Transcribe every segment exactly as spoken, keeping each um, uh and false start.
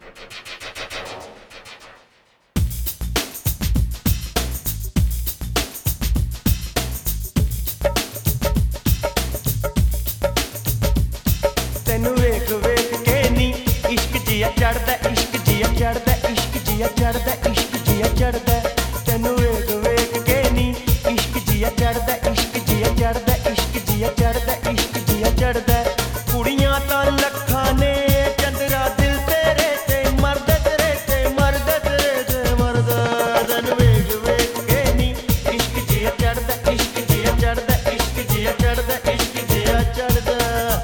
तेनू वेख वेख के नी इश्क जिया चढ़दा, इश्क जिया चढ़दा, इश्क जिया चढ़दा, इश्क जिया चढ़दा। तेनू वेख वेख के नी इश्क जिया चढ़दा, इश्क जिया चढ़दा, इश्क जिया चढ़दा, इश्क जिया चढ़दा। कुड़ियां तां लखां ने चंदरा दिल तेरे ते मरदा, तेरे ते मरदा, तेरे ते मरदा। तेनू वेख वेख के नी इश्क जिया चढ़दा, इश्क जिया चढ़दा, इश्क जिया चढ़दा, इश्क जिया चढ़दा।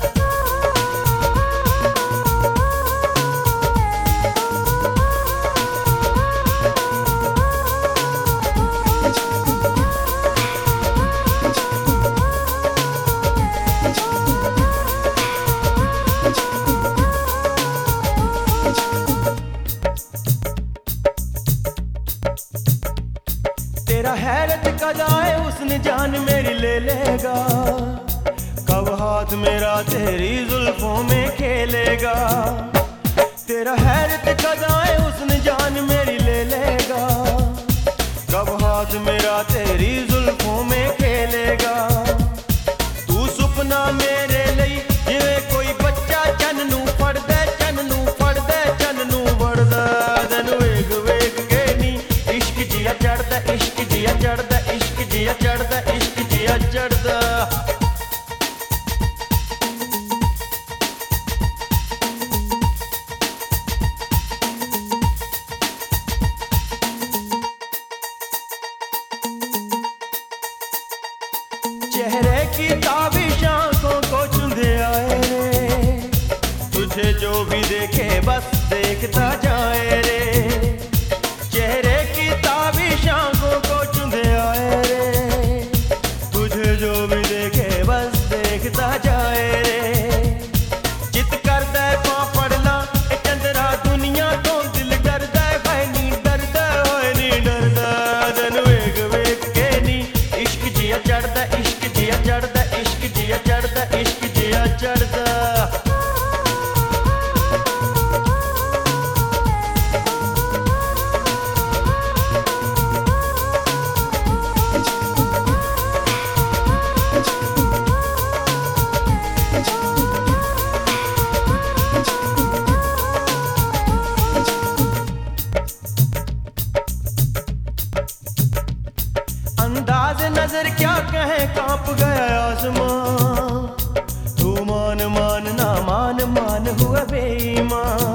तेरा हैरत का जाए उसने जान मेरी ले लेगा, कब हाथ मेरा तेरी जुल्फों में खेलेगा। तेरा हैरत का जाए उसने जान मेरी ले लेगा, कब हाथ मेरा तेरी जुल्फों में खेलेगा। तू सुपना मेरे लिए जिवे कोई बच्चा चन नू फड़दा, चन नू फड़दा, चन नू फड़दा। तेनू वेख वेख के नी इश्क जिया चढ़दा, इश्क जिया चढ़दा, इश्क जिया चढ़दा, इश्क जिया चढ़दा। चेहरे की ताबिश आंखों को चुंधे आए रे, तुझे जो भी देखे बस देखता जाए रे। चेहरे की ताबिश आंखों को चुंधे आए रे, तुझे जो भी देखे बस देखता जाए रे। चित करदा पां फड़ना ए चंदरा दुनिया तो दिल डरदा, है नी डरदा, है नी डरदा। तेनू वेख वेख के नी इश्क जिया चढ़दा, इश्क जिया चढ़दा, इश्क जिया चढ़दा, इश्क जिया चढ़दा। अंदाज नजर क्या कहे कांप गया आसमां, तू मान मान ना मान मान हुआ बेईमान।